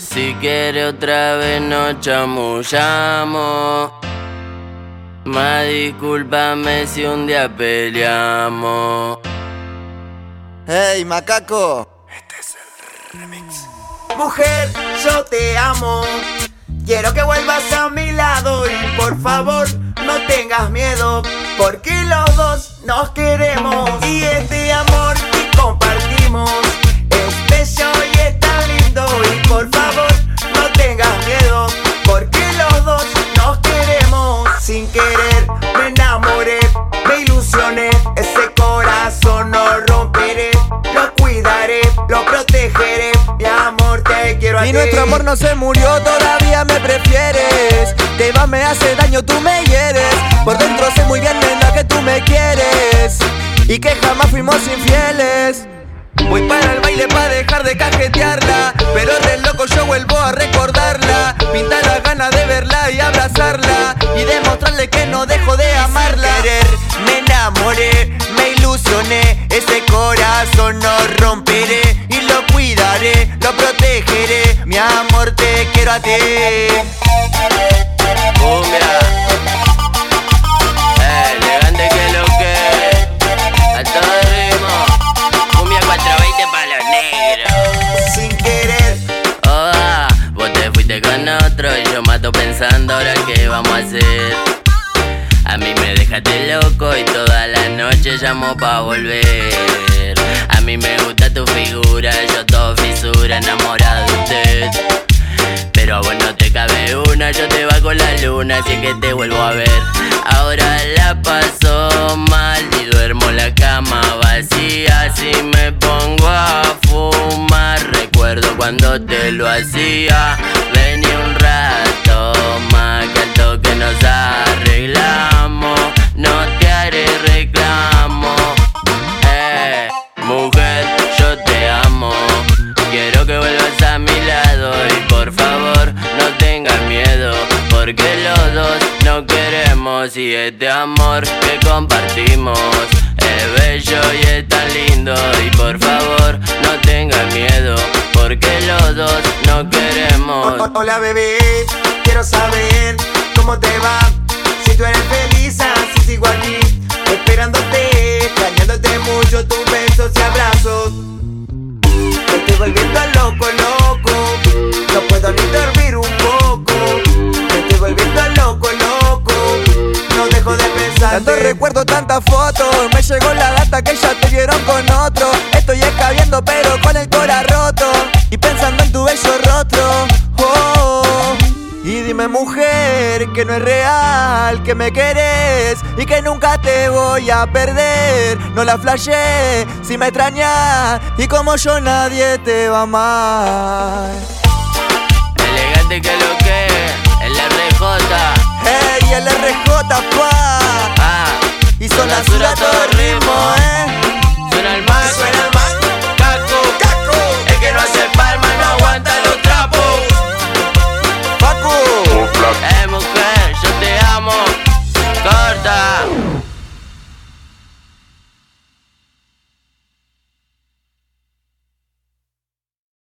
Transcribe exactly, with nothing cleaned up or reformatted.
Si quiere otra vez nos chamullamos. Ma, discúlpame si un día peleamos. Hey, macaco. Este es el remix. Mujer, yo te amo. Quiero que vuelvas a mi lado y por favor no tengas miedo, porque los dos nos queremos y este amor que compartimos es bello y es tan lindo. Y por favor no tengas miedo, porque los dos nos queremos. Sin querer me enamoré, me ilusioné, ese corazón no romperé, lo cuidaré, lo protegeré, mi amor te quiero a ti. Y nuestro amor no se murió, todavía me prefieres. Te vas, me hace daño, tú me hieres. Por dentro sé muy bien, nena, que tú me quieres y que jamás fuimos infieles. Voy para el baile pa' dejar de cajetearla, pero re loco yo vuelvo a recordarla. Pinta la gana de verla y abrazarla y demostrarle que no dejo de amarla. Sin querer me enamoré, me ilusioné, ese corazón no romperé y lo cuidaré, lo protegeré, mi amor te quiero a ti. Cumbia, eh, elegante que lo que, a todo ritmo. Cumbia cuatro veinte pa' los negros. Sin querer, Oh, ah, vos te fuiste con otro y yo mato pensando ahora qué vamos a hacer. A mí me dejaste loco y toda la noche llamo pa' volver. A mí me gusta tu figura, yo todo fisura, enamorado de usted. Pero a vos no te cabe una, yo te bajo la luna, así que te vuelvo a ver. Ahora la paso mal y duermo en la cama vacía. Así me pongo a fumar, recuerdo cuando te lo hacía. Vení un rato más, que al toque nos arreglamos. No te haré reclamo. Eh, mujer, yo te amo. Quiero que vuelvas a mi lado y por favor no tengas miedo, porque los dos no queremos y este amor que compartimos es bello y es tan lindo. Y por favor no tengas miedo, porque los dos no queremos. oh, oh, hola bebé, quiero saber cómo te va. Si tú eres feliz, así sigo aquí, esperándote, extrañándote mucho, tus besos y abrazos. Me estoy volviendo loco, loco, no puedo ni dormir un poco. Me estoy volviendo loco, loco, no dejo de pensar. Tantos recuerdos, tantas fotos, me llegó la data que ya te vieron con otro. Estoy escabeando pero con el cora roto y pensando en tu bello rostro. Oh, y dime mujer que no es real, que me querés y que nunca te voy a perder. No la flashé si me extrañas y como yo nadie te va a amar. Elegante que lo que, el R J. Hey, el R J pa. Ah, Y son las horas todo ritmo, eh. suena el mar. Suena